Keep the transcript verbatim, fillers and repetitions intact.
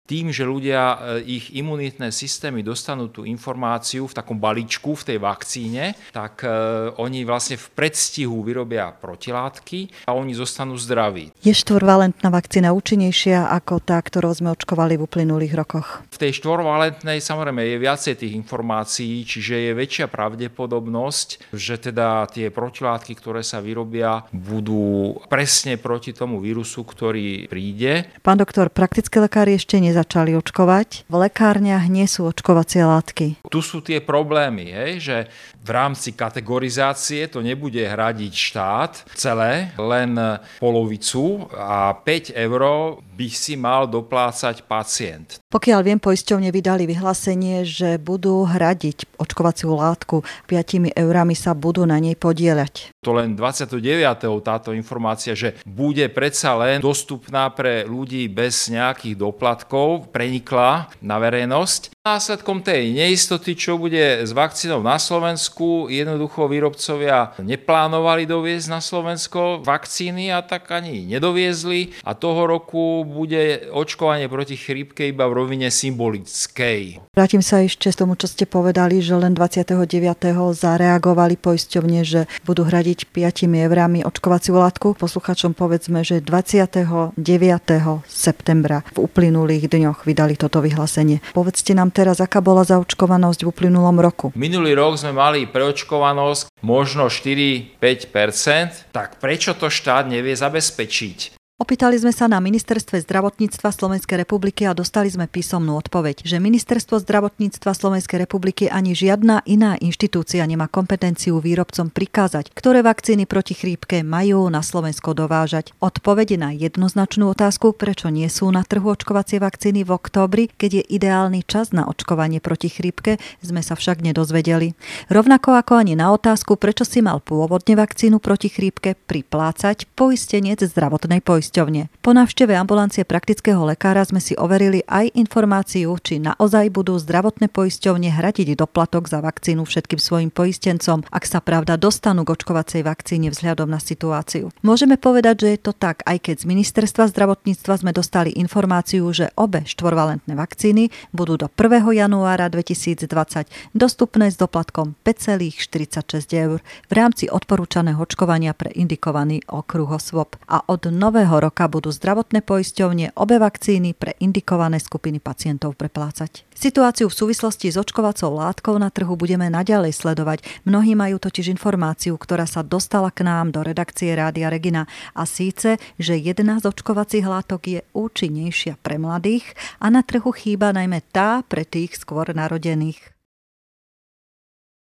tým, že ľudia, ich imunitné systémy dostanú tú informáciu v takom balíčku v tej vakcíne, tak oni vlastne v predstihu vyrobia protilátky a oni zostanú zdraví. Je štvorvalentná vakcína účinnejšia ako tá, ktorou sme očkovali v uplynulých rokoch? V tej štvorvalentnej samozrejme je viacej tých informácií, čiže je väčšia pravdepodobnosť, že teda tie protilátky, ktoré sa vyrobia, budú presne proti tomu vírusu, ktorý príde. Pán doktor, praktické lekári ešte nezačali očkovať. V lekárniach nie sú očkovacie látky. Tu sú tie problémy, hej, že v rámci kategorizácie to nebude hradiť štát celé, len polovicu a päť eur by si mal doplácať pacient. Pokiaľ viem, poisťovne vydali vyhlásenie, že budú hradiť očkovaciu látku, piatimi eurami sa budú na nej podieľať. To len dvadsiateho deviateho táto informácia, že bude predsa len dostupná pre ľudí bez nejakých doplatkov, prenikla na verejnosť. Následkom tej neistoty, čo bude s vakcínou na Slovensku, jednoducho výrobcovia neplánovali doviezť na Slovensko vakcíny a tak ani nedoviezli a toho roku bude očkovanie proti chrípke iba v rovine symbolickej. Vrátim sa ešte z tomu, čo ste povedali, že len dvadsiateho deviateho zareagovali poisťovne, že budú hradiť piatimi eurami očkovaciu látku. Posluchačom povedzme, že dvadsiateho deviateho septembra v uplynulých dňoch vydali toto vyhlásenie. Povedzte nám teraz, aká bola zaočkovanosť v uplynulom roku. Minulý rok sme mali preočkovanosť možno štyri až päť percent, tak prečo to štát nevie zabezpečiť? Opýtali sme sa na Ministerstve zdravotníctva Slovenskej republiky a dostali sme písomnú odpoveď, že Ministerstvo zdravotníctva Slovenskej republiky ani žiadna iná inštitúcia nemá kompetenciu výrobcom prikázať, ktoré vakcíny proti chrípke majú na Slovensko dovážať. Odpoveď na jednoznačnú otázku, prečo nie sú na trhu očkovacie vakcíny v októbri, keď je ideálny čas na očkovanie proti chrípke, sme sa však nedozvedeli. Rovnako ako ani na otázku, prečo si mal pôvodne vakcínu proti chrípke priplácať poistenec zdravotnej poisťovne. Po návšteve ambulancie praktického lekára sme si overili aj informáciu, či naozaj budú zdravotné poisťovne hradiť doplatok za vakcínu všetkým svojim poistencom, ak sa pravda dostanú k očkovacej vakcíne vzhľadom na situáciu. Môžeme povedať, že je to tak, aj keď z Ministerstva zdravotníctva sme dostali informáciu, že obe štvorvalentné vakcíny budú do prvého januára dvetisícdvadsať dostupné s doplatkom päť celá štyridsaťšesť eur v rámci odporúčaného očkovania pre indikovaný okruh osôb. A od nového roka budú zdravotné poisťovne obe vakcíny pre indikované skupiny pacientov preplácať. Situáciu v súvislosti s očkovacou látkou na trhu budeme naďalej sledovať. Mnohí majú totiž informáciu, ktorá sa dostala k nám do redakcie Rádia Regina, a síce, že jedna z očkovacích látok je účinnejšia pre mladých a na trhu chýba najmä tá pre tých skôr narodených.